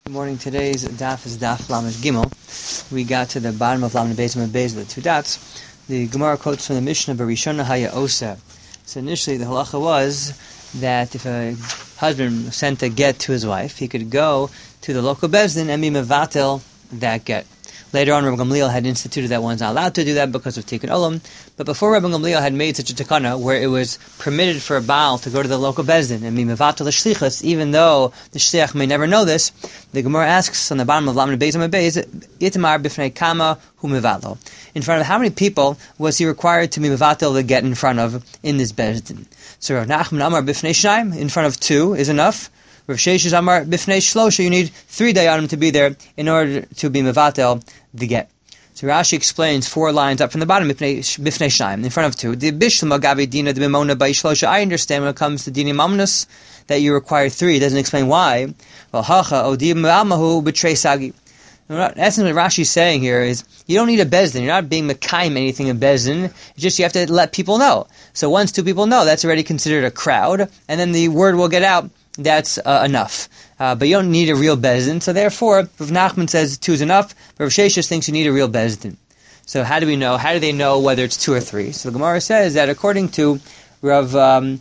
Good morning. Today's daf is daf Lamed Gimel. We got to the bottom of Lamed Beis and Beis with two dots. The Gemara quotes from the Mishnah, "Barishona haya osa." So initially, the halacha was that if a husband sent a get to his wife, he could go to the local beis din and be mevatel that get. Later on, Rabbi Gamliel had instituted that one's not allowed to do that because of Tikkun Olam. But before Rabbi Gamliel had made such a takana where it was permitted for a Baal to go to the local beis din and be mevatel the shlichus, even though the shliach may never know this, the Gemara asks on the bottom of Lamed Beis and Beis, "Itamar b'fnei kama hu mevatlo." In front of how many people was he required to be mevatel the get in front of in this beis din? So Rav Nachman Amar b'fnei shnaim, in front of two is enough. Rav Sheshes Amar b'fnei shlosha, you need 3 dayanim to be there in order to be mevatel the get. So Rashi explains 4 lines up from the bottom, b'fnei shnaim, in front of 2. The bishlam agavi dina de b'mona by shlosha. I understand when it comes to dina mamnus that you require 3. It doesn't explain why. Well, hacha odi ma'amahu b'trei sagi. In essence, what Rashi's saying here is, you don't need a beis din. You're not being mekayim anything in beis din. It's just you have to let people know. So once 2 people know, that's already considered a crowd, and then the word will get out. That's enough. But you don't need a real beis din. So therefore, Rav Nachman says 2 is enough, but Rav Sheshes thinks you need a real beis din. So how do we know? How do they know whether it's 2 or 3? So the Gemara says that according to Rav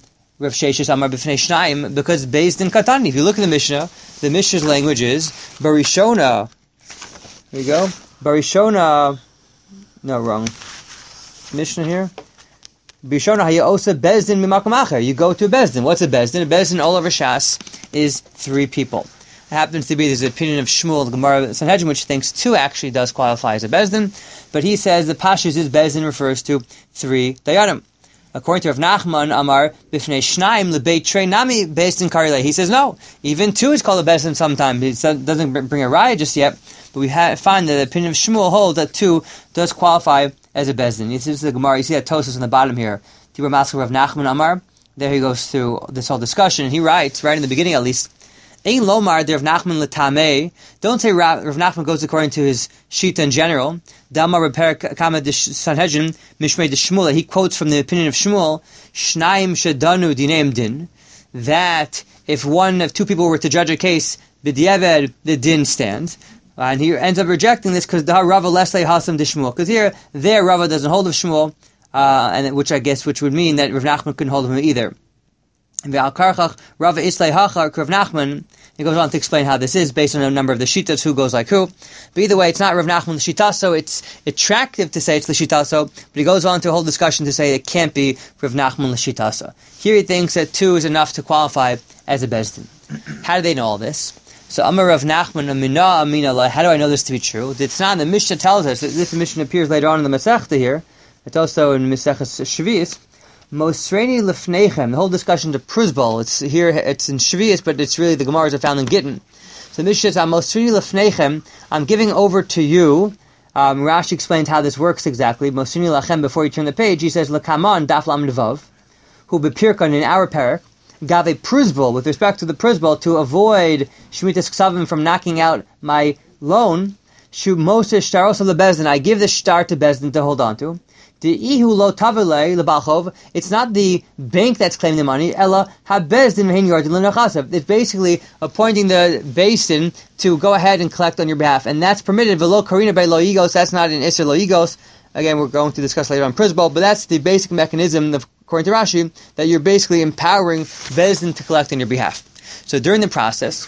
Sheshes Amar b'fnei shnayim, because beis din katani. If you look at the Mishnah's language is barishona. Here you go. Barishona. No, wrong. Mishnah here. Barishona haya osa beis din mimakom acher. You go to a beis din. What's a beis din? A beis din all over Shas is 3 people. It happens to be there's an opinion of Shmuel, the Gemara Sanhedrin, which thinks 2 actually does qualify as a beis din, but he says the pashtus is beis din refers to 3 dayanim. According to Rav Nachman Amar b'fnei shnayim lebeit trei nami beis din karilei. He says no, even 2 is called a beis din sometimes. It doesn't bring a raya just yet, but we find that the opinion of Shmuel holds that 2 does qualify as a beis din. This is the Gemara. You see that Tosfos on the bottom here. Tibur Maskeh Rav Nachman Amar. There he goes through this whole discussion, and he writes right in the beginning at least. Ein lomar de Rav Nachman letamei. Don't say Rav Nachman goes according to his shita in general. Damar repair kama de Sanhedrin mishmei de Shmuel. He quotes from the opinion of Shmuel. Shnayim shedanu dineim din. That if 2 people were to judge a case, b'diavad the din stands. And he ends up rejecting this because the Rava lesle hasam de Shmuel. Because there Rava doesn't hold of Shmuel, and which would mean that Rav Nachman couldn't hold of him either. And Rava islay hachar Rav Nachman. He goes on to explain how this is based on a number of the shitas, who goes like who. But either way, it's not Rav Nachman the shitaso. It's attractive to say it's the shitaso, but he goes on to a whole discussion to say it can't be Rav Nachman the shitaso. Here he thinks that 2 is enough to qualify as a beis din. How do they know all this? So Amar Rav Nachman amina. How do I know this to be true? It's not. The Mishnah tells us. This Mishnah appears later on in the Masechta here. It's also in Maseches Shvius. Mosreni lefneichem. The whole discussion to Pruzbol. It's here. It's in Shvius, but it's really the Gemaras are found in Gittin. So the Mishnah says, "Mosreni lefneichem." I'm giving over to you. Rashi explains how this works exactly. Mosreni lachem. Before you turn the page, he says, "Lekaman daf lam nevav," who bepirkan in our parak. Gave a Pruzbol with respect to the Pruzbol to avoid Shmitas Ksavim from knocking out my loan. Shu Moses Shtaros of the beis din. I give the shtar to beis din to hold on to. The ihu lo tavele lebalchov. It's not the bank that's claiming the money. Ella ha beis din mehin yardin lenachasav. It's basically appointing the beis din to go ahead and collect on your behalf, and that's permitted. Velo karina by lo yigos. That's not an iser lo yigos. Again, we're going to discuss later on Pruzbol, but that's the basic mechanism, according to Rashi, that you're basically empowering beis din to collect on your behalf. So during the process,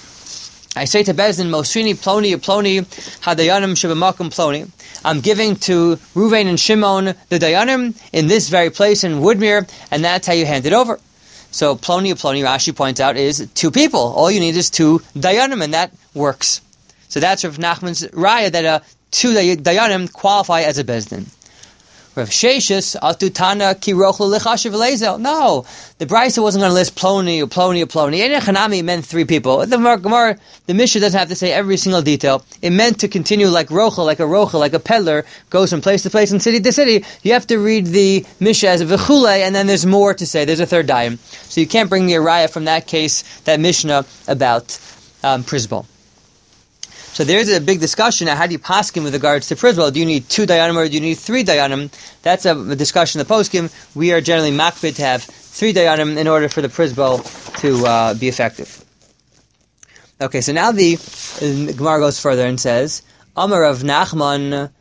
I say to beis din, Mosrini ploni ploni hadayanim shebamakom ploni. I'm giving to Ruvain and Shimon the dayanim in this very place in Woodmere, and that's how you hand it over. So ploni, Rashi points out, is 2 people. All you need is 2 dayanim, and that works. So that's Rav Nachman's raya that 2 dayanim qualify as a beis din. Rav Sheshes atutana ki rochlu lechashiv lezel. No, the Brisa wasn't going to list ploni. Enechanami meant 3 people. The Mishnah doesn't have to say every single detail. It meant to continue like rochel, like a peddler goes from place to place and city to city. You have to read the Mishnah as a v'chule, and then there's more to say. There's a 3rd dayim. So you can't bring me a raya from that case, that Mishnah about Pruzbol. So there's a big discussion now. How do you paskin with regards to Pruzbol? Do you need 2 dayanim or do you need 3 dayanim? That's a discussion in the poskim. We are generally makbid to have 3 dayanim in order for the Pruzbol to be effective. Okay, so now the Gemara goes further and says, Amar Rav Nachman,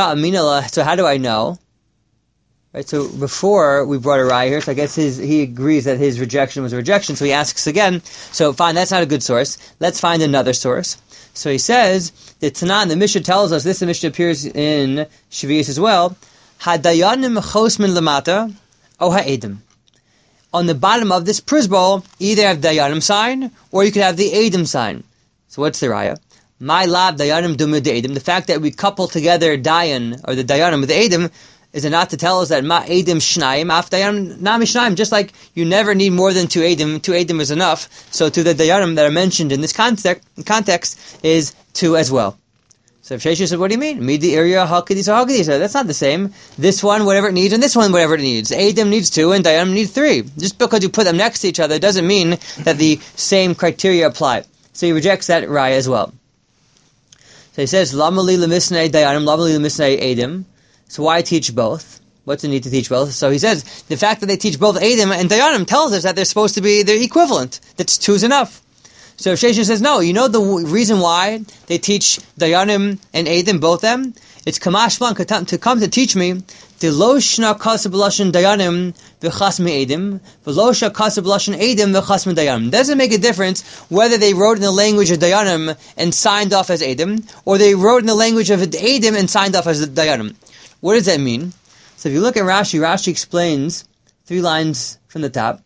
so how do I know? Right, so before we brought a raya here, so I guess he agrees that his rejection was a rejection, so he asks again, so fine, that's not a good source. Let's find another source. So he says, the Tanan, the Mishnah tells us, this Mishnah appears in Shavuos as well, Hadayanim chosmin lamata, o ha'edim. On the bottom of this prisbol, either have Dayanim sign, or you could have the Edim sign. So what's the raya? My lab Dayanim dumid Edim. The fact that we couple together Dayan, or the Dayanim with the Edim, is it not to tell us that Ma Edim Shnaim, Af Dayanim Nami Shnaim, just like you never need more than two Edim is enough, so to the Dayanim that are mentioned in this context is two as well. So if Shesha said, what do you mean? Midi area hakadis or hakadis. That's not the same. This one, whatever it needs, and this one, whatever it needs. Adam needs two, and Dayanim needs three. Just because you put them next to each other doesn't mean that the same criteria apply. So he rejects that raya as well. So he says, Lamali lemisnei Dayanim, Lamali lemisnei Adam. So why teach both? What's the need to teach both? So he says, the fact that they teach both Adam and Dayanim tells us that they're equivalent. That's two's enough. So Shesha says, no, you know the reason why they teach Dayanim and Edim, both them? It's Kamashman, to come to teach me, the Loshna Kasab Lashan Dayanim, the Chasmi Edim, the Losha Kasab Lashan Edim, the Chasmi Dayanim. Doesn't make a difference whether they wrote in the language of Dayanim and signed off as Edim, or they wrote in the language of Edim and signed off as Dayanim. What does that mean? So if you look at Rashi explains 3 lines from the top.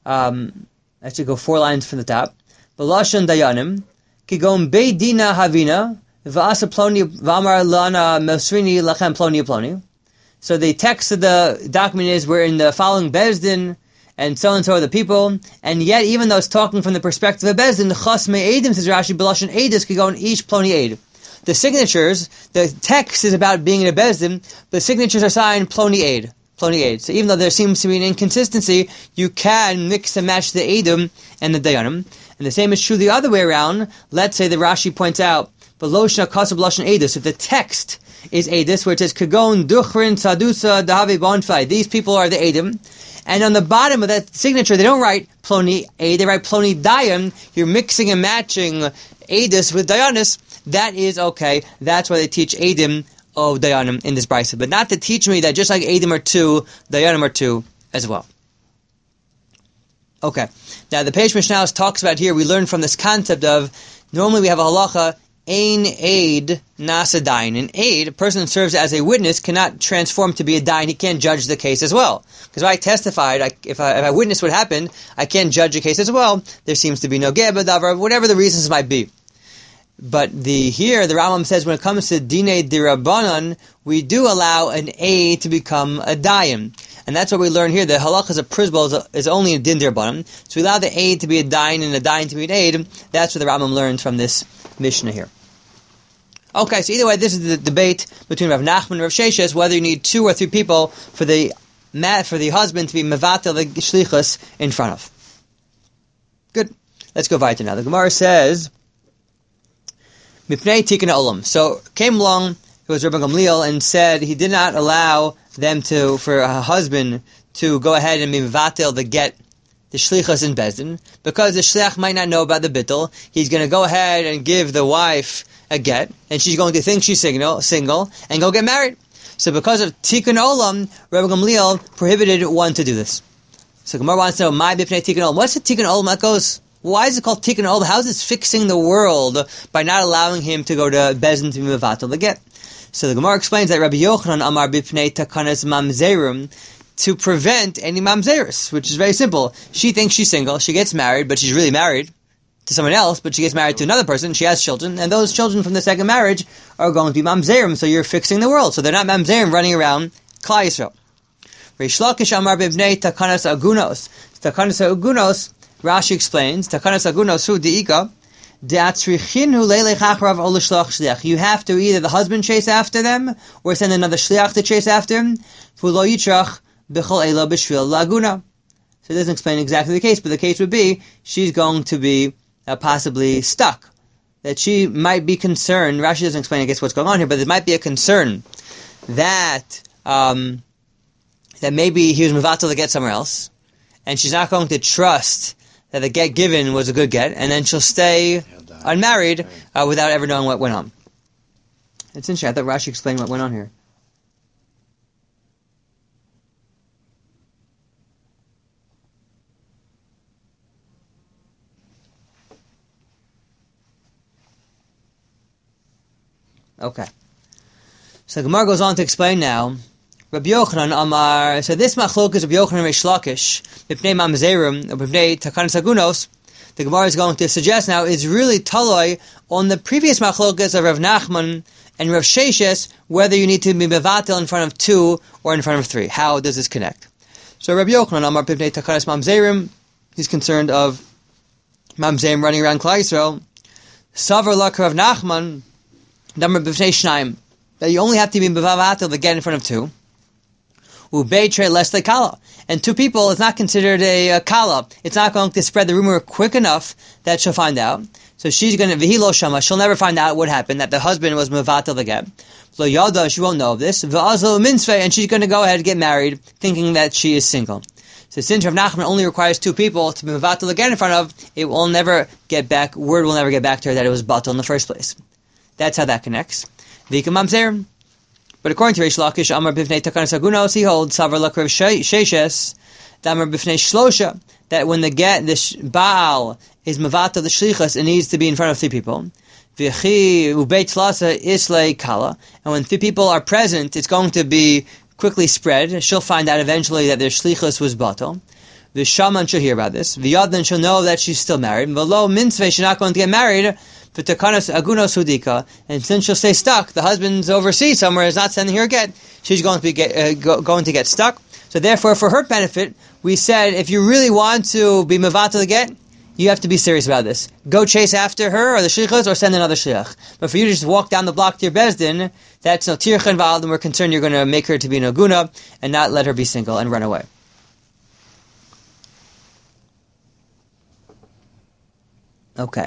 Actually go 4 lines from the top. B'lashon Dayanim, kigon beidina havina, v'asa ploni v'amar lana mesrini lachem ploni. So the text of the document is we're in the following Bezdin, and so are the people, and yet even though it's talking from the perspective of Bezdin, the chas me'edim, says Rashi, b'lashon edis kigon ish ploni ed. The signatures, the text is about being in a Bezdin, the signatures are signed ploni ed. So even though there seems to be an inconsistency, you can mix and match the Edom and the Dayanim. And the same is true the other way around. Let's say the Rashi points out, Veloshna Kasab Lashon Edus. If the text is Edus, where it says, Kagon, Duchrin, Sadusa, Dahave, Bonfai, these people are the Edom. And on the bottom of that signature, they don't write Ploni Ed, they write Ploni Dayam. You're mixing and matching Edus with Dayanis. That is okay. That's why they teach Edim of Dayanim in this brisa, but not to teach me that just like Edim are 2, Dayanim are 2 as well. Okay, now the Peish Mishnah talks about here, we learn from this concept of, normally we have a halacha, Ein Eid Nasa Dain. An aid, a person who serves as a witness, cannot transform to be a dain, he can't judge the case as well. Because if I testified, if I witness what happened, I can't judge a case as well, there seems to be no geba, davar, whatever the reasons might be. But here, the Rambam says when it comes to Dinei Dirabanan, we do allow an aid to become a dayan. And that's what we learn here. The halachas of prisbol is only a din Dirabanan. So we allow the aid to be a dayan and a dayan to be an aid. That's what the Rambam learns from this Mishnah here. Okay, so either way, this is the debate between Rav Nachman and Rav Sheshes, whether you need 2 or 3 people for the husband to be mevatel the shlichus in front of. Good. Let's go weiter now. The Gemara says, Mipnei Tikkun Olam. So came along, it was Rabbi Gamliel, and said he did not allow them for a husband to go ahead and be mevatel the get, the shlichus in Bezdin, because the shliach might not know about the bittul. He's going to go ahead and give the wife a get, and she's going to think she's single, and go get married. So because of Tikkun Olam, Rabbi Gamliel prohibited one to do this. So Gemara wants to know, my Mipnei Tikkun Olam. What's the Tikkun Olam that goes? Why is it called Tikkun Olam? How is this fixing the world by not allowing him to go to Bezdin to be mevatel the get? So the Gemara explains that Rabbi Yochanan Amar Bipnei Takanas Mamzerim, to prevent any mamzeris, which is very simple. She thinks she's single, she gets married, but she's really married to someone else, but she gets married to another person, she has children, and those children from the second marriage are going to be mamzerim, so you're fixing the world. So they're not mamzerim running around Klal Yisrael. Reish Lakish Amar Bipnei Takanas Agunos. Takanas Agunos, Rashi explains, Takanas Agunos Hu Deika, you have to either the husband chase after them, or send another shliach to chase after him. So it doesn't explain exactly the case, but the case would be, she's going to be possibly stuck. That she might be concerned, Rashi doesn't explain, I guess, what's going on here, but there might be a concern that maybe he was mevatel to get somewhere else, and she's not going to trust that the get given was a good get, and then she'll stay unmarried without ever knowing what went on. It's interesting. I thought Rashi explained what went on here. Okay. So the Gemara goes on to explain now. Rabbi Yochanan Amar. So this machlok is Rabbi Yochanan Reish Lakish, B'pnei Mamzerim, or B'pnei Takanas Agunos. The Gemara is going to suggest now is really taloi on the previous machlokas of Rav Nachman and Rav Sheshes, whether you need to be mevatel in front of 2 or in front of 3. How does this connect? So Rabbi Yochanan Amar B'pnei Takanas Mamzerim. He's concerned of Mamzerim running around Klal Yisrael. Savar Lak Rav Nachman. Number B'fnei Shnaim, that you only have to be mevatel to get in front of 2. Ubeitre less the kala. And 2 people is not considered a kala. It's not going to spread the rumor quick enough that she'll find out. So she's going to, vihilo shama, she'll never find out what happened, that the husband was mevatel the get. Lo yada, she won't know of this. V'azlo minsvei, and she's going to go ahead and get married, thinking that she is single. So since Rav Nachman only requires 2 people to be mevatel the get in front of, it will never get back, word will never get back to her that it was batel in the first place. That's how that connects. V'ikam mamzer. But according to Reish Lakish, Amar B'fnei Takanas Agunos, he holds Savar Lakrav Sheshes, Amar B'fnei Shlosha, that when the Baal is Mavata the Shlichas, it needs to be in front of 3 people. V'chi Ubeit Tlasa Islay Kala, and when 3 people are present, it's going to be quickly spread. She'll find out eventually that their Shlichas was Batal. The Shaman she'll hear about this. V'yadnan she'll know that she's still married. V'lo Minsvei, she's not going to get married. V'takanas Agunos Hudika, and since she'll stay stuck, the husband's overseas somewhere, is not sending her a get, she's going to be going to get stuck. So therefore, for her benefit, we said, if you really want to be mevatel the get, you have to be serious about this. Go chase after her, or the shlichus, or send another shliach. But for you to just walk down the block to your bezdin, that's no tircha involved, and we're concerned you're going to make her to be an aguna, and not let her be single and run away. Okay.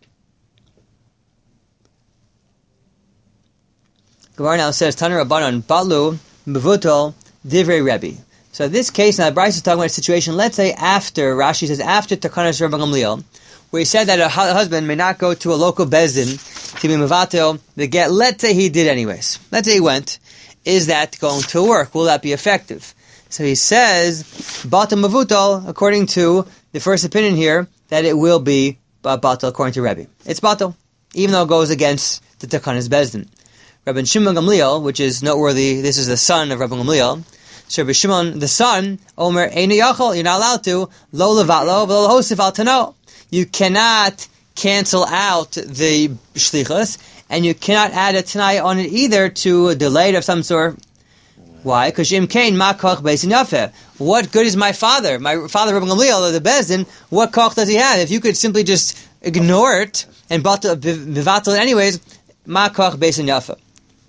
Gemara now says, Taner Rabbanan, Balu, Mevutol, Divrei Rebbe. So this case, now Bryce is talking about a situation, let's say after, Rashi says after Takanas Rabban Gamliel, where he said that a husband may not go to a local bezdin to be mevatel the get, let's say he did anyways. Let's say he went. Is that going to work? Will that be effective? So he says, Batal Mevutol, according to the first opinion here, that it will be Batal according to Rebbe. It's Batal, even though it goes against the Takanas bezdin. Rabbi Shimon Gamliel, which is noteworthy, this is the son of Rabbi Gamliel. So Rabbi Shimon, the son, Omer, Einu Yachol, you're not allowed to, Lo Levatlo, V'lo Hosif Al Tano. You cannot cancel out the shlichus, and you cannot add a tanai on it either to delay it of some sort. Why? Because Im Kain Makoch Beisin Yafeh. What good is my father? My father, Rabbi Gamliel, the Bezdin, what koch does he have? If you could simply just ignore it and bivatel it anyways, Makoch Beisin Yafeh.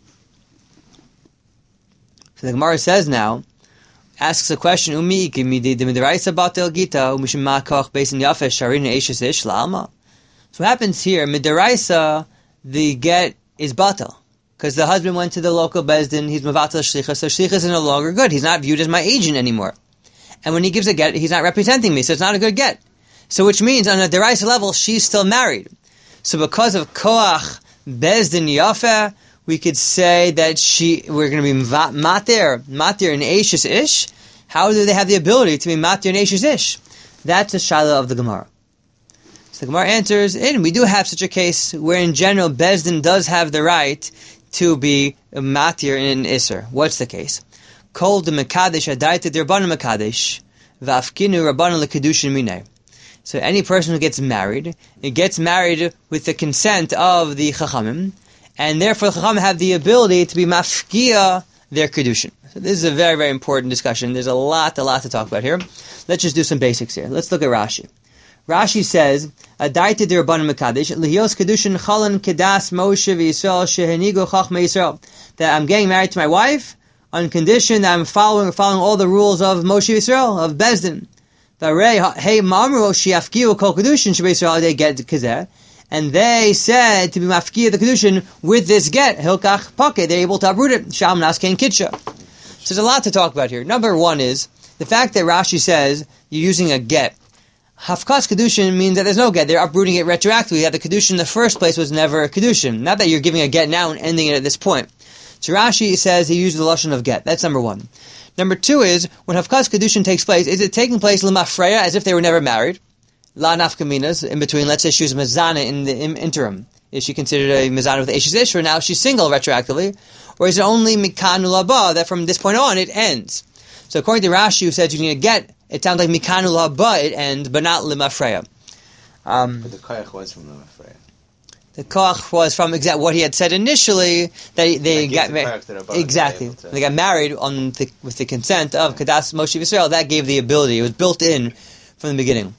So the Gemara says now, asks a question, So what happens here, midaraisa, the get is batal. Because the husband went to the local bezdin, he's mavatal shlichus, so shlichus is no longer good. He's not viewed as my agent anymore. And when he gives a get, he's not representing me, so it's not a good get. So which means, on a deraisa level, she's still married. So because of koach bezdin yafeh, we could say that we're going to be matir and eishes ish. How do they have the ability to be matir and eishes ish? That's the shaila of the Gemara. So the Gemara answers, we do have such a case where in general Bezdin does have the right to be matir in an iser. What's the case? Kol de mekadesh adaita de rabbanan mekadesh v'afkinu rabbanan lekadushin minay. So any person who gets married, it gets married with the consent of the chachamim, and therefore the Chacham have the ability to be mafkia their kedushin. So this is a very, very important discussion. There's a lot to talk about here. Let's just do some basics here. Let's look at Rashi. Rashi says, Adaita de Rabbanan Mekadesh, Lihios kedushin chalan kedas Moshe v'Yisrael shehenigo chachmei Yisrael. That I'm getting married to my wife on condition that I'm following all the rules of Moshe Yisrael, of Bezdin. Hey mamro shiafkiu kol kedushin shebei Yisrael, they get kazeh. And they said to be mafkia the kedushin with this get hilkach pake. They're able to uproot it. Sham naskein kitsha. So there's a lot to talk about here. Number one is the fact that Rashi says you're using a get. Hafkas Kedushin means that there's no get. They're uprooting it retroactively. That the Kedushin in the first place was never a Kedushin. Not that you're giving a get now and ending it at this point. So Rashi says he used the lashon of get. That's number one. Number two is, when Hafkas Kedushin takes place, is it taking place l'mafreya, as if they were never married? La nafkaminas, in between, let's say she was mezana in the interim. Is she considered a mezana with Eshes Ishra, now she's single retroactively? Or is it only mikanu laba, that from this point on it ends? So according to Rashi, who said you need a get, it sounds like mikanu laba, it ends, but not l'mafreya. But the koyach was from l'mafreya. The koach was from what he had said initially, that they got married. Exactly. They got married with the consent of Kadas Moshe Yisrael. That gave the ability. It was built in from the beginning.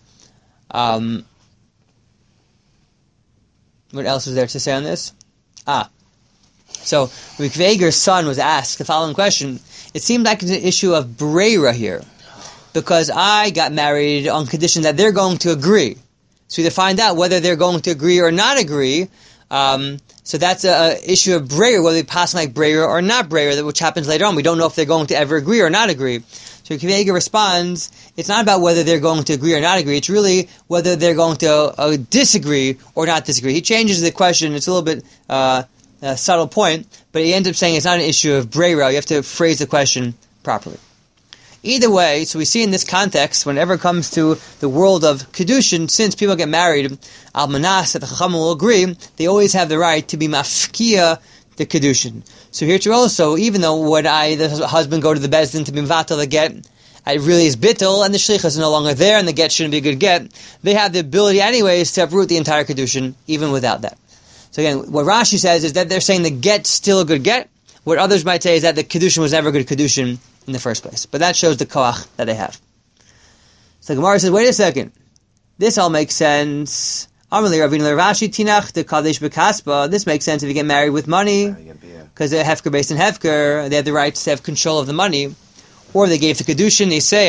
What else is there to say on this? So Rikveger's son was asked the following question. It seemed like it's an issue of breira here, because I got married on condition that they're going to agree. So either find out whether they're going to agree or not agree. So that's an issue of breira, whether they pass like breira or not breira, which happens later on. We don't know if they're going to ever agree or not agree. So Rikveger responds, it's not about whether they're going to agree or not agree. It's really whether they're going to disagree or not disagree. He changes the question. It's a little bit a subtle point, but he ends up saying it's not an issue of breira. You have to phrase the question properly. Either way, so we see in this context, whenever it comes to the world of Kedushin, since people get married, Almanas, that the Chacham will agree, they always have the right to be mafkia the Kedushin. So here too also, even though when the husband, go to the Bezdin to be mvatal the get, it really is bittul, and the shlichus is no longer there, and the get shouldn't be a good get, they have the ability anyways to uproot the entire Kedushin, even without that. So again, what Rashi says is that they're saying the get's still a good get. What others might say is that the Kedushin was never a good Kedushin in the first place. But that shows the koach that they have. So Gemara says, wait a second. This all makes sense. This makes sense if you get married with money, because they're hefker based in hefker, they have the right to have control of the money. Or they gave the Kedushin, they say,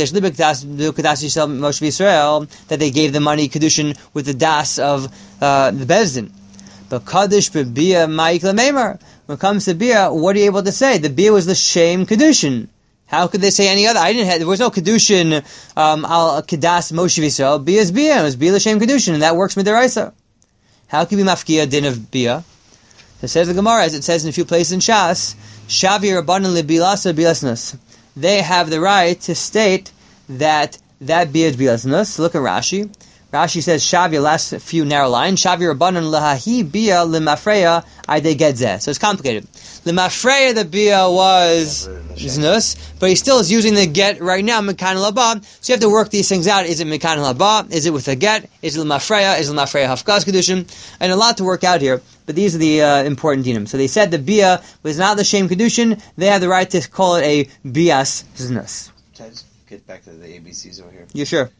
that they gave the money Kedushin with the das of the Bezdin. But Kaddish b'bia ma'ikla meimar. When it comes to bia, what are you able to say? The bia was the shame Kedushin. How could they say any other? There was no Kedushin al Kedas Moshe Yisrael. Bia is bia. It was bia the shame Kedushin, and that works midaraisa. How can we mafkia din of bia? So it says the Gemara, as it says in a few places in Shas, Shavir Rabbanan lebilasa bilasnus. They have the right to state that bia is bilasnus. Look at Rashi. Rashi says, Shavir, last few narrow lines, Shavir Rabbanan lahahi bia limafreya ide gedzeh. So it's complicated. Limafreya, the bia was znus, but he still is using the get right now, mekan labah. So you have to work these things out. Is it mekan labah? Is it with a get? Is it limafreya? Is it limafreya hafkas kedushin? And a lot to work out here, but these are the important dinim. So they said the bia was not the shame kedushin. They have the right to call it a bias znus. Can I just get back to the ABCs over here? You sure?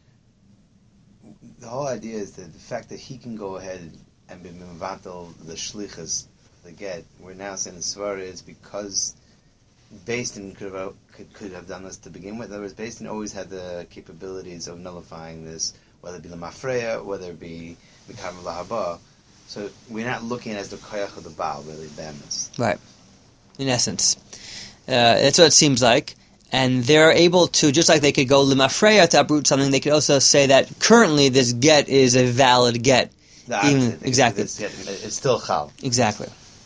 The whole idea is that the fact that he can go ahead and be mevatel the shlichus, the get. We're now saying the svara is because Beis Din could have done this to begin with. In other words, Beis Din always had the capabilities of nullifying this, whether it be lemafreya, whether it be mikam lahaba. So we're not looking at it as the koyach of the Baal, really, bemis. Right. In essence, that's what it seems like. And they're able to, just like they could go limafreya to uproot something, they could also say that currently this get is a valid get. Exactly. It's still chal. Exactly.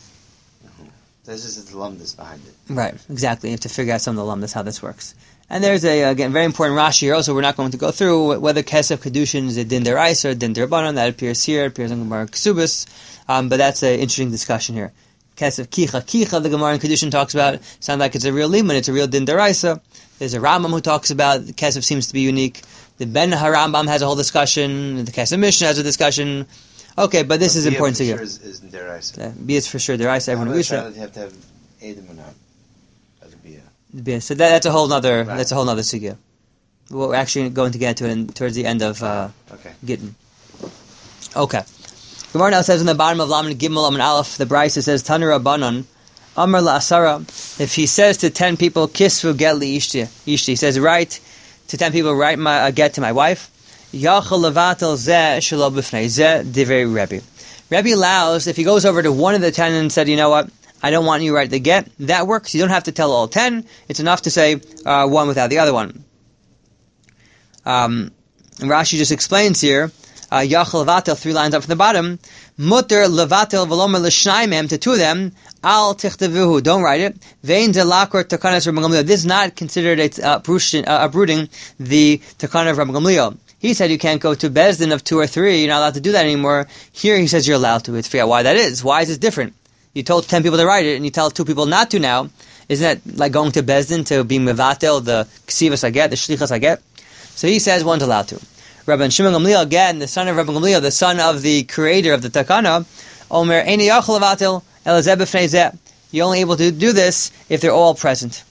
There's just a lumdus behind it. Right, exactly. You have to figure out some of the lumdus, how this works. And there's again, very important Rashi here also, we're not going to go through whether Kesef Kedushin is a din deraisa or din derabanan. That appears here, it appears in Gemara Kesubos, but that's an interesting discussion here. Kesef Kicha, the Gemara in Kedushin talks about, sounds like it's a real liman, it's a real din deraisa. There's a Rambam who talks about Kesef seems to be unique. The Ben HaRambam has a whole discussion, the Kesef Mishnah has a discussion. Okay, but this is important to you. Is deraisa. Bia is for sure deraisa, everyone agrees with that. You have to have Edom or not as a bia. Bia. So that's a whole nother sugya. We're actually going to get to it towards the end of Gittin. Okay. Gemara now says in the bottom of Laman Gimel Laman Aleph, the Brisa says Tanur Rabbanan Amar LaAsara. If he says to 10 people, Kisvu get li ishti, he says, write to 10 people, write my get to my wife. Yachal levatel zeh shelo b'fnei zeh divrei Rebbe. Rebbe allows, if he goes over to one of the 10 and said, you know what, I don't want you to write the get, that works. You don't have to tell all 10. It's enough to say one without the other one. And Rashi just explains here, Yachal Levatel, 3 lines up from the bottom, Mutter Levatel Velomer L'Shnayim, to 2 of them, Al Tichtevuhu, don't write it, Vein de Lakor Takanas Rabban Gamliel. This is not considered uprooting the Takana of Rabban Gamliel. He said you can't go to Bezdin of 2 or 3, you're not allowed to do that anymore. Here he says you're allowed to. It's figure out why that is. Why is this different? You told 10 people to write it, and you tell 2 people not to now. Isn't that like going to Bezdin to be Mevatel, the Ksivas Aget, the Shlichas Aget? So he says one's allowed to. Rabban Shimon Gamliel, again, the son of Rabban Gamliel, the son of the creator of the Takana, Omer Eini Yachal Levatel Elazeh B'fnei Zeh. You're only able to do this if they're all present.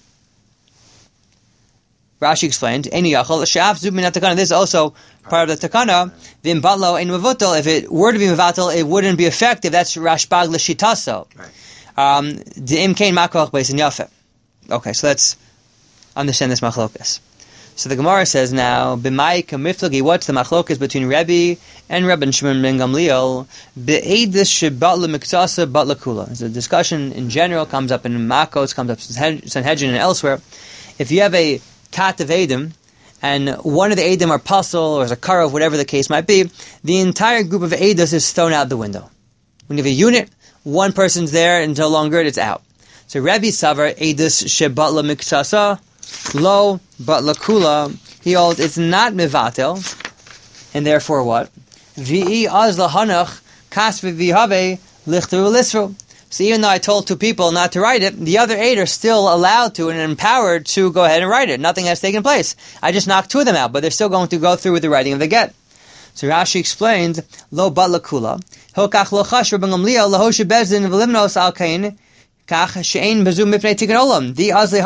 Rashi explained, Eini Yachal Sha'af Zub Min HaTakana. This is also part of the Takana. V'im Batlo Ein Mevatel. If it were to be Mevatel, it wouldn't be effective. That's Rashbag L'Shitaso. D'im Kein Makoch Beis Yafeh. Okay, so let's understand this machlokas. So the Gemara says now, B'mai Kamiflagi, what's the machlokas between Rebbe and Rabban Shimon ben Gamliel? Be'edis shebat l'miktasa bat l'kula. It's a discussion in general, comes up in Makos, comes up in Sanhedrin and elsewhere. If you have a tat of Edom, and one of the Edom are puzzle or is a karov, whatever the case might be, the entire group of Eidos is thrown out the window. When you have a unit, one person's there, and no longer it's out. So Rebbe Savar, Edis shebat l'miktasa, Lo, but lakula, he holds it's not mivatel, and therefore what? V'i az lahanach kas v'vihave lichtru lisru. So even though I told 2 people not to write it, the other 8 are still allowed to and empowered to go ahead and write it. Nothing has taken place. I just knocked 2 of them out, but they're still going to go through with the writing of the get. So Rashi explains, Lo but lakula, hokach lochash Rabban Gamliel lahoshe bezdin v'limnos al kain. It wasn't not Mevatel.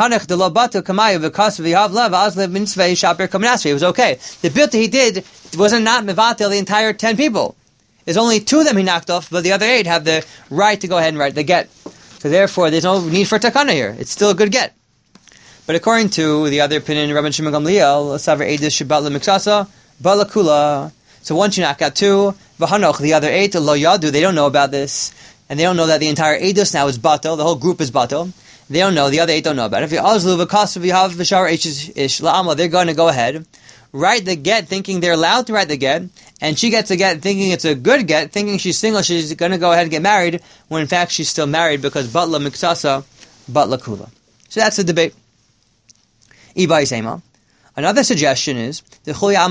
It was okay. The bilta he did wasn't not Mevatel the entire 10 people. There's only 2 of them he knocked off, but the other 8 have the right to go ahead and write the get. So therefore, there's no need for takana here. It's still a good get. But according to the other opinion, Rabban Shimon Gamliel, Savar Edis Shebat L'Miksasa, Balakula. So once you knock out 2, V'hanoch, the other 8, Lo Yadu, they don't know about this. And they don't know that the entire Eidos now is Batel, the whole group is Batel. They don't know, the other 8 don't know about it. They're going to go ahead, write the get thinking they're allowed to write the get, and she gets a get thinking it's a good get, thinking she's single, she's going to go ahead and get married, when in fact she's still married because Batla Miksasa, Batla Kula. So that's the debate. Ibai Sema. Another suggestion is the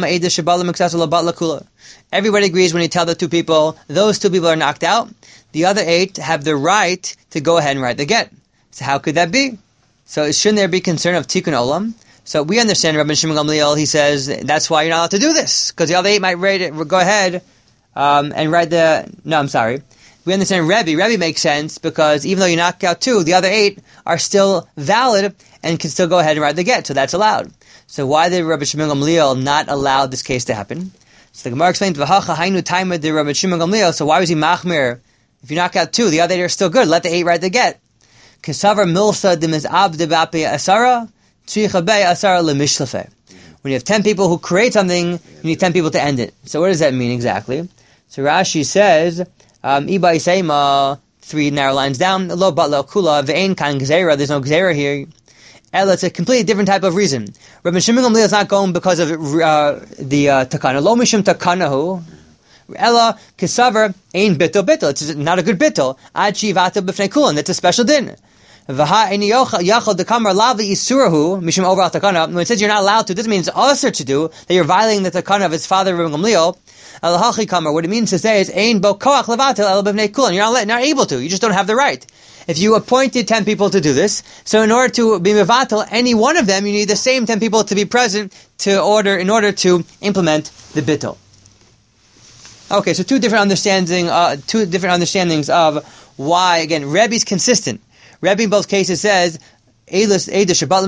everybody agrees when you tell the 2 people, those 2 people are knocked out. The other 8 have the right to go ahead and write the get. So how could that be? So shouldn't there be concern of tikkun olam? So we understand Rabban Shimon Gamliel, he says, that's why you're not allowed to do this. Because the other 8 might write it, go ahead and write the... No, I'm sorry. We understand Rebbe. Rebbe makes sense because even though you knock out 2, the other 8 are still valid and can still go ahead and write the get. So that's allowed. So why did Rabbi Shimon Gamliel not allow this case to happen? So the Gemara explains, V'hacha hainu taima de Rabbi Shimon Gamliel, so why was he machmir? If you knock out 2, the other 8 are still good, let the 8 write the get. Kesavar milsa de miz'ab de bape asara, tzricha be asara lemishlafe. When you have 10 people who create something, you need 10 people to end it. So what does that mean exactly? So Rashi says, Ibai Seima, 3 narrow lines down, lo bat lo kula, ve'ein kan gzeira, there's no gzeira here. Ella, it's a completely different type of reason. Rabbi Shimon Gamliel is not going because of the takana. Lo mishum takanahu. Ella kisaver ein bittul bittul. It's not a good bittul. Ad shivata b'fnei kulan. That's a special din. V'ha eni yachal dekamar lavi isurahu mishum over al takana. When it says you're not allowed to, this means it's usher to do that you're violating the takana of his father Rabbi Gamliel. Al-hachi kamar. What it means to say is ein bo koach levatel el b'fnei kulan. You're not able to. You just don't have the right. If you appointed 10 people to do this, so in order to be mevatel any one of them, you need the same 10 people to be present in order to implement the bittul. Okay, so two different understandings of why. Again, Rebbe's consistent. Rebbe in both cases says, so in both the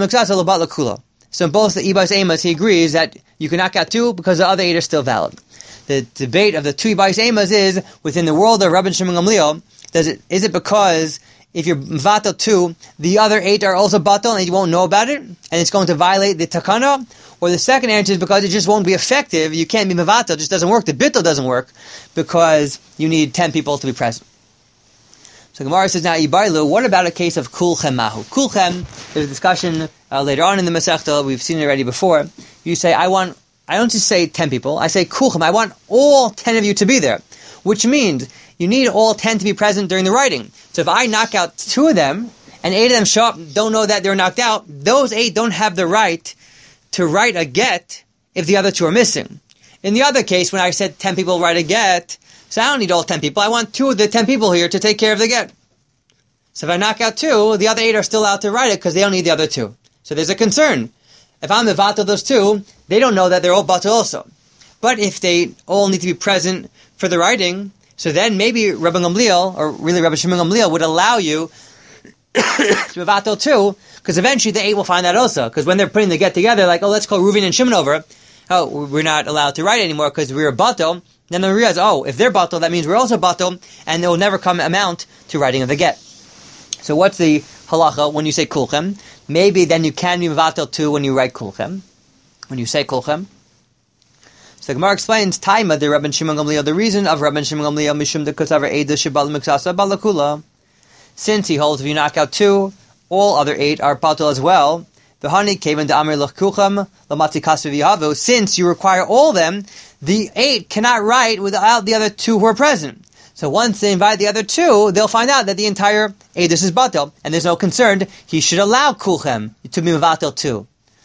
Ibais Amos, he agrees that you can knock out 2 because the other 8 are still valid. The debate of the 2 Ibais Amos is, within the world of Rabban Shimon Gamliel, is it because if you're Vatal 2, the other 8 are also Batal and you won't know about it, and it's going to violate the Takana? Or the second answer is because it just won't be effective, you can't be Mevatal, it just doesn't work, the Bittul doesn't work, because you need 10 people to be present. So Gemara says now, Ibailu, what about a case of Kulchem Mahu? Kulchem, there's a discussion later on in the Masechta, we've seen it already before. You say, I want I don't just say 10 people, I say kulchem. I want all 10 of you to be there, which means you need all 10 to be present during the writing. So if I knock out 2 of them, and 8 of them show up, don't know that they're knocked out, those 8 don't have the right to write a get if the other 2 are missing. In the other case, when I said 10 people write a get, so I don't need all 10 people, I want 2 of the 10 people here to take care of the get. So if I knock out 2, the other 8 are still allowed to write it because they don't need the other 2. So there's a concern. If I'm mevatel those 2, they don't know that they're all batel also. But if they all need to be present for the writing, so then maybe Rabbi Gamliel, or really Rabbi Shimon Gamliel, would allow you to mevatel 2, because eventually the 8 will find that also. Because when they're putting the get together, like, oh, let's call Reuven and Shimon over. Oh, we're not allowed to write anymore because we're batel. Then they realize, oh, if they're batel, that means we're also batel, and it will never come amount to writing of the get. So what's the halacha when you say kulchem? Maybe then you can be mevatel 2 when you write kulchem, when you say kulchem. So the Gemara explains, Taima de Rabban Shimon Gamliel, the reason of Rabban Shimon Gamliel, Mishum de Kosavar Eida Shebal Miksasa Balakula, since he holds if you knock out 2, all other 8 are batel as well. V'hani kevan de Amir Lech Kulchem Lamati Kasu V'Yahavu, since you require all of them, the 8 cannot write without the other 2 who are present. So once they invite the other 2, they'll find out that the entire Eidus is batel, and there's no concern. He should allow Kulchem to be mevatel 2.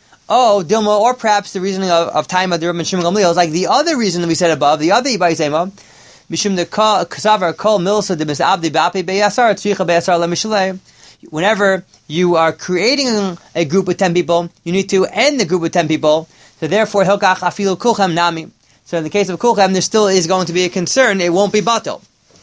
Oh, Dilma, or perhaps the reasoning of Taima the Rabban Shimon Gamliel is like the other reason that we said above, the other Ibai Zema, Mishum de Kasavar Kol Milsa de Misabdi Bapi Beyasar Tzricha Beyasar LeMishalei. Whenever you are creating a group with 10 people, you need to end the group with 10 people. So therefore, Hilkach Afilu Kulchem Nami. So in the case of Kulchem, there still is going to be a concern. It won't be batel.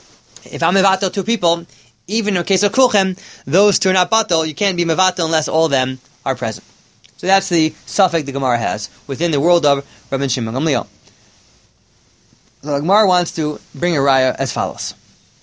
If I'm mevatel 2 people, even in the case of Kulchem, those 2 are not batel. You can't be mevatel unless all of them are present. So that's the suffix the Gemara has within the world of Rabban Shimon Gamliel. So the Gemara wants to bring a raya as follows.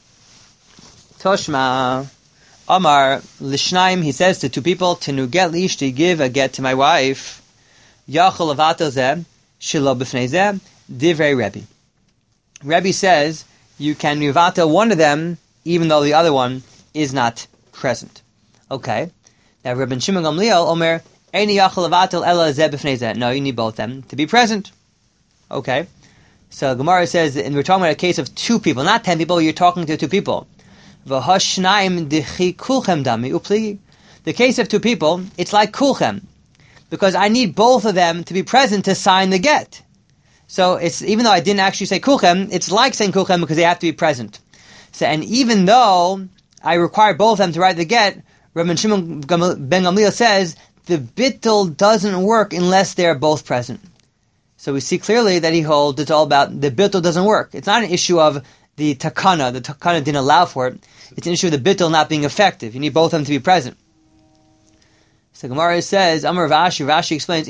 Toshma Amar Lishnaim, he says to 2 people, Tenu get lish, to give a get to my wife. Yachol avatel zeh, shelo b'fnei zeh, divrei Rebbe. Rebbe says, you can mevatel one of them, even though the other one is not present. Okay. Now Rabban Shimon Gamliel, Omer, Eini yachol avatel ela zeh b'fnei zeh. No, you need both them to be present. Okay. So Gemara says, and we're talking about a case of 2 people, not 10 people, you're talking to 2 people. V'hashnaim dichi kulchem dami upli. The case of 2 people, it's like kulchem, because I need both of them to be present to sign the get. So it's, even though I didn't actually say kulchem, it's like saying kulchem because they have to be present. So, and even though I require both of them to write the get, Rabban Shimon ben Gamliel says the bittul doesn't work unless they're both present. So we see clearly that he holds it's all about the bittul doesn't work. It's not an issue of the takana. The takana didn't allow for it. It's an issue of the bittul not being effective. You need both of them to be present. So Gemara says, Amar Rashi explains,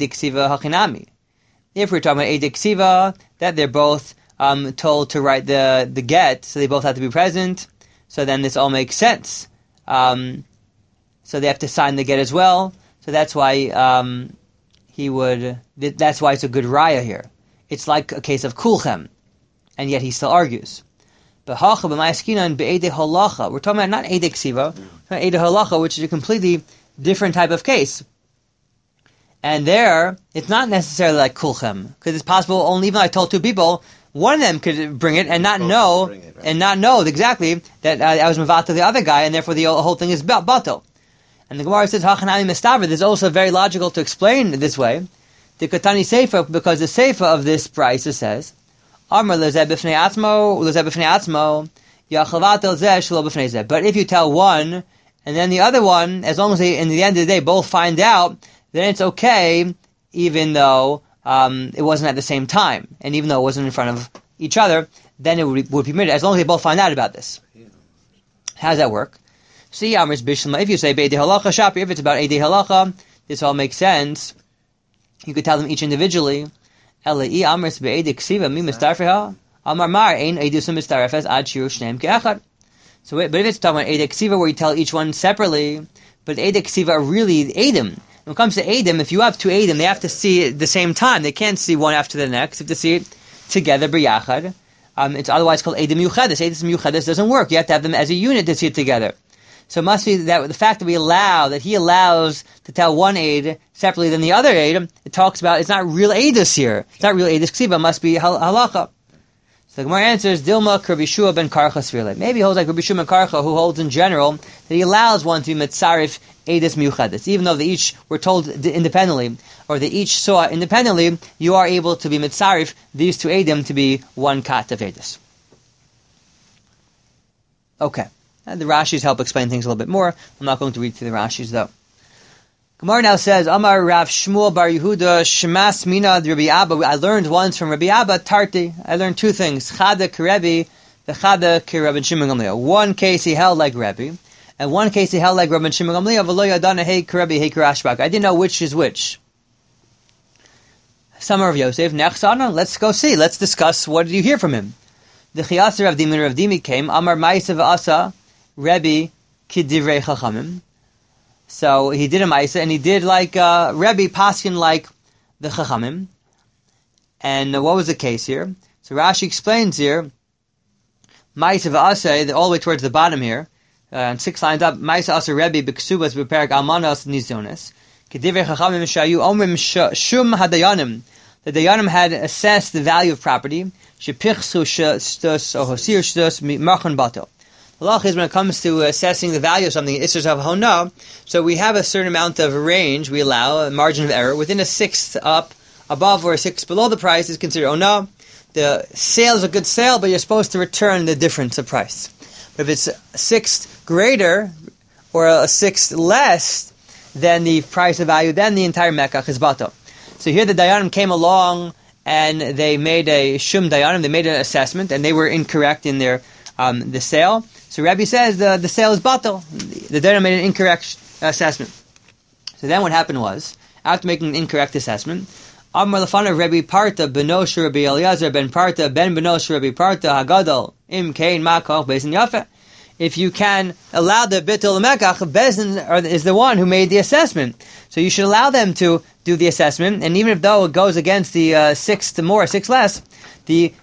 if we're talking about Eidik Siva, that they're both told to write the get, so they both have to be present, so then this all makes sense. So they have to sign the get as well, so that's why that's why it's a good raya here. It's like a case of kulchem, and yet he still argues. But we're talking about not Eidik Siva, but Eidik Halacha, which is a completely different type of case. And there, it's not necessarily like kulchem, because it's possible only even though I told 2 people, one of them could bring it and not know, right? And not know exactly that I was mevatel the other guy, and therefore the whole thing is batel. And the Gemara says, Hachanami Mestaver, this is also very logical to explain this way. The Katani Sefer, because the Sefer of this price says, Amar lezeh b'fnei atzmo, yachavatel zeh shelo b'fnei zeh. But if you tell one, and then the other one, as long as they, in the end of the day, both find out, then it's okay, even though it wasn't at the same time, and even though it wasn't in front of each other, then it would be permitted, as long as they both find out about this. How does that work? See, if you say Be'edei Halacha Shapi, if it's about Eidei Halacha, this all makes sense. You could tell them each individually. Elei Amris Be'edei Ksiva Mi Mistarfeha Amar Mar Ein Eidusum Mistarefes Ad Shiru Shneim Ke'echad. So, but if it's talking about Eidei Ksiva, where you tell each one separately, but Eidei Ksiva are really Eidim. When it comes to Eidim, if you have 2 Eidim, they have to see it at the same time. They can't see one after the next. They have to see it together, b'yachad. It's otherwise called Eidim Yuchadis. Eidim Yuchadis doesn't work. You have to have them as a unit to see it together. So it must be that the fact that he allows to tell one aid separately than the other aid, it talks about, it's not real aidus here. It's not real aidus ksiva, it must be halacha. So the Gemara answers, Dilma Rabbi Shua ben Karcha Svirle. Maybe he holds like Rabbi Shua ben Karcha, who holds in general that he allows one to be mitzarif aidus miuchadis. Even though they each were told independently, or they each saw independently, you are able to be mitzarif these two aidim to be one kat of aidus. Okay. And the Rashis help explain things a little bit more. I'm not going to read through the Rashis though. Gemara now says, Amar Rav Shmuel Bar Yehuda Shemas Mina Rabbi Abba. I learned once from Rabbi Abba Tarti. I learned two things: Chada Kerebi, the Chada Kerabin Shimon Gamliel. One case he held like Rebbe, and one case he held like Rabbi Shimon Gamliel. V'lo yadana hey Kerebi hey Kerashbak. I didn't know which is which. Summer of Yosef Nechsana. Let's go see. Let's discuss. What did you hear from him? The Chiyaser of Dimi Rav Dimi came. Amar Ma'asav Asa Rebbe Kidivrei Chachamim. So he did a Ma'isa, and he did like Rebbe Paskin like the Chachamim. And what was the case here? So Rashi explains here, Ma'isa v'aseh, all the way towards the bottom here, and 6 lines up, Ma'isa aseh Rebbe b'ksubas b'perak almanas nizones, k'divrei Chachamim shayu omrim shum hadayanim. The dayanim had assessed the value of property, shepichsu shtus or hosir shtus machon batel. Halach is when it comes to assessing the value of something, it's just of hona, so we have a certain amount of range, we allow a margin of error. Within a sixth up, above or a sixth below the price is considered hona. The sale is a good sale, but you're supposed to return the difference of price. But if it's a sixth greater, or a sixth less than the price of value, then the entire mekach is bato. So here the dayanim came along, and they made a shum dayanim, they made an assessment, and they were incorrect in their the sale. So Rabbi says the sale is batal. The dayanim made an incorrect assessment. So then what happened was, after making an incorrect assessment, Amar lefanav Rabbi Parta benosh Rabbi Eliezer ben Parta ben benosh Rabbi Parta hagadol im kain makach bezin yafe. If you can allow the bitul mekach, Bezin is the one who made the assessment. So you should allow them to do the assessment, and even if though it goes against the six more, six less, the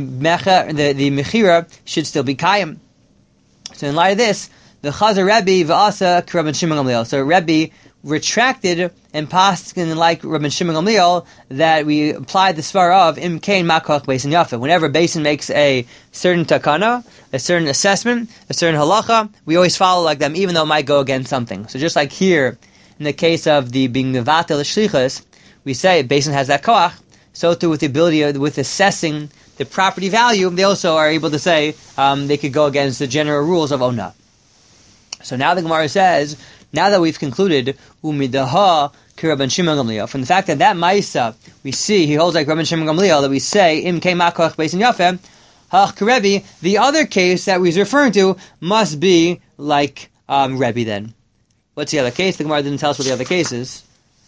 mechira should still be kayim. So in light of this, the Chazar Rebbe v'asa Rabban Shimon Gamliel. So Rebbe retracted and paskin like Rabban Shimon Gamliel that we applied the svara of im kain makach beis yafa. Whenever Beis makes a certain takana, a certain assessment, a certain halacha, we always follow like them, even though it might go against something. So just like here, in the case of the being nevatel shlichus, we say Beis has that koach. So too with the ability of, with assessing the property value, they also are able to say they could go against the general rules of Ona. So now the Gemara says, now that we've concluded umidaha k'Rabban Shimon Gamliel, from the fact that Ma'isa we see he holds like Rabban Shimon Gamliel, that we say im kei makach beis yafeh hach k'Rebbe, the other case that we're referring to must be like Rebbe. Then what's the other case? The Gemara didn't tell us what the other case is.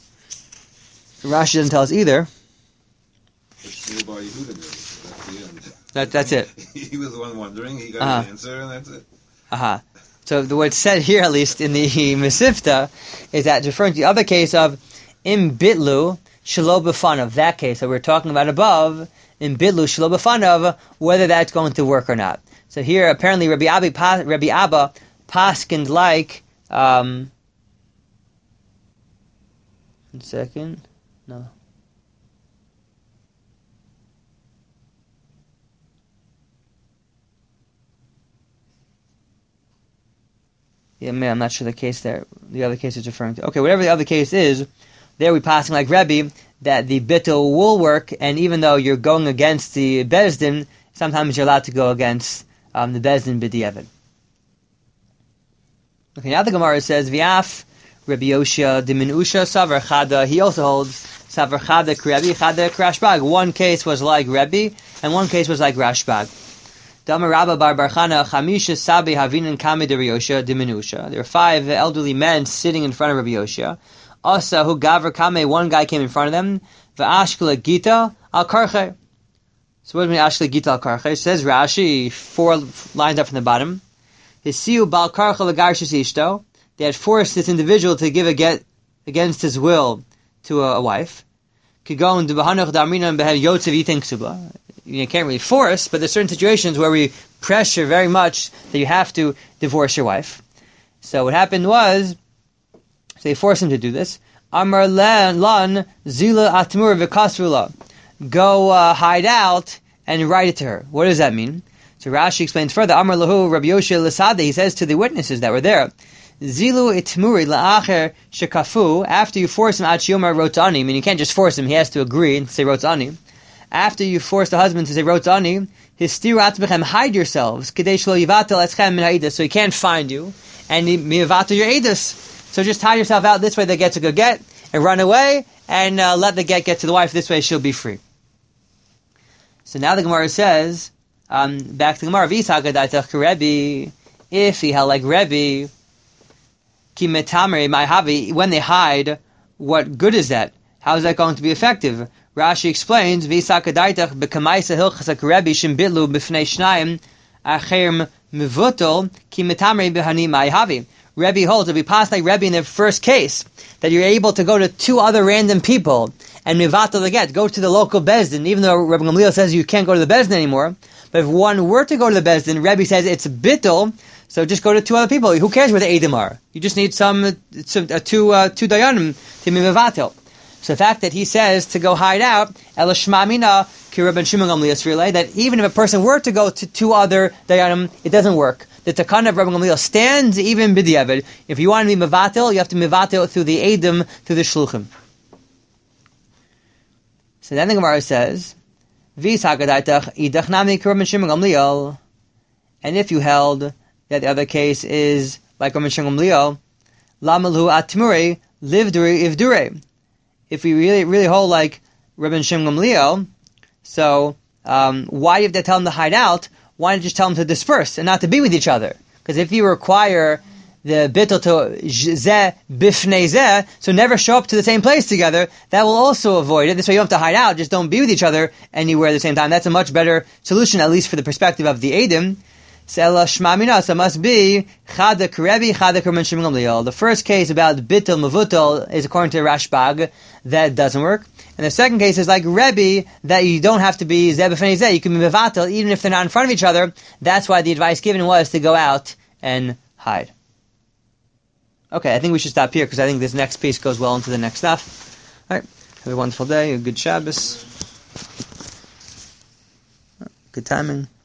Rashi doesn't tell us either. That's it. He was the one wondering. He got an answer, and that's it. So the word said here, at least in the Mesivta, is that referring to the other case of im bitlu shelo b'fanav. That case that we're talking about above, im bitlu shelo b'fanav, whether that's going to work or not. So here, apparently, Rabbi Abba paskined like. 1 second. No. Yeah, man, I'm not sure the case there. The other case is referring to. Okay, whatever the other case is, there we passing like Rebbe that the bittul will work, and even though you're going against the Bezdin, sometimes you're allowed to go against the Bezdin b'diavad. Okay, now the Gemara says V'af Rabbi Yoshia Dimin Usha Savar Chada. He also holds Savar Chada Rebbe Chada Rashbag. One case was like Rebbe, and one case was like Rashbag. Damar Rabba Bar Barchana Chamisha Sabi Havinin Kami de Yoshia Diminusha. There were 5 elderly men sitting in front of Rabbi Yoshia. Asa who Gavra Kame, one guy came in front of them. V'ashkala Gita al Karche. So what does mean Ashkala Gita al Karche? Says Rashi 4 lines up from the bottom. Hisiu Bal Karche Lagarshis Ishto. They had forced this individual to give a get against his will to a wife. Kigon Dubahanoch Darminan Behed Yotzev Yitin Ksuba. You can't really force, but there's certain situations where we pressure very much that you have to divorce your wife. So what happened was, so they forced him to do this. Amar lan zila atmur v'kasrula. Go hide out and write it to her. What does that mean? So Rashi explains further. Amar lahu Rabbi Yoshua l'Sadeh. He says to the witnesses that were there, Zilu itmuri la'acher shekafu. After you force him, achiyomar rotani. I mean, you can't just force him; he has to agree and say rotani. After you force the husband to say rotani, histiru atmechem, hide yourselves, kedei shlo yivatel eschem min ha'idus, so he can't find you, and mivatel your edus. So just hide yourself out. This way, the get's a good get, and run away, and let the get to the wife. This way, she'll be free. So now the Gemara says, back to the Gemara, if he held like Rebbe, when they hide, what good is that? How is that going to be effective? Rashi explains, Rebbe holds, if we pass like Rebbe in the first case, that you're able to go to two other random people and mivatel the get, go to the local Bezdin, even though Rabbi Gamliel says you can't go to the Bezdin anymore. But if one were to go to the Bezdin, Rebbe says it's bittul, so just go to two other people. Who cares where the Eidim are? You just need two dayanim to mivatel. So the fact that he says to go hide out, Ela Shmamina ki Rabbi Shimon Gamliel, that even if a person were to go to two other dayanim, it doesn't work. The Takana of Rabbi Gamliel stands even b'diavad. If you want to be mevatel, you have to mevatel through the Eidim, through the Shluchim. So then the Gemara says, and if you held that the other case is like Rabbi Shimon Gamliel, Lamalu atmure livdure ivdure. If we really hold like Rabbi Shimon Gamliel, so why do you have to tell them to hide out? Why not just tell them to disperse and not to be with each other? Because if you require the bittul to zeh bifnei zeh, so never show up to the same place together, that will also avoid it. This way you don't have to hide out, just don't be with each other anywhere at the same time. That's a much better solution, at least for the perspective of the Eidim. So it must be Chadak Rebbe, Chadak Rabbi Shimon Gamliel. The first case about bittul mevutal is according to Rashbag, that doesn't work. And the second case is like Rebbe, that you don't have to be zeh b'fnei zeh, you can be mevatel even if they're not in front of each other. That's why the advice given was to go out and hide. Okay, I think we should stop here because I think this next piece goes well into the next stuff. Alright, have a wonderful day, a good Shabbos. Good timing.